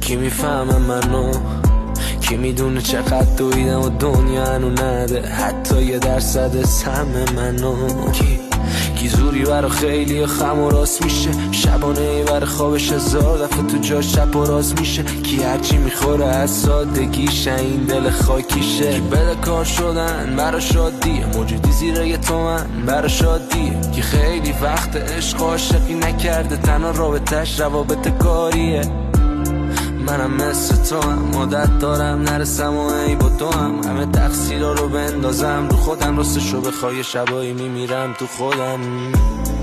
کی میفهمه منو؟ کی میدونه چقدر دویدم و دنیا هنو نده حتی 1% سهم منو؟ کی زوری برا خیلی خم و راست میشه، شبانه ای برا خوابش 1000 دفعه تو جا شب و راست میشه. کی هرچی میخوره از سادگیشه این دل خاکیشه. کی بده کار شدن برا شادیه، موجودی زیر یه تومن برا شادیه. کی خیلی وقت عشق عاشقی نکرده تنها رابطش روابط کاریه. منم مثل تو هم عادت دارم نرسم و ای با تو هم همه تقصیرها رو بندازم رو خودم. راستشو بخوای شبایی میمیرم تو خودم.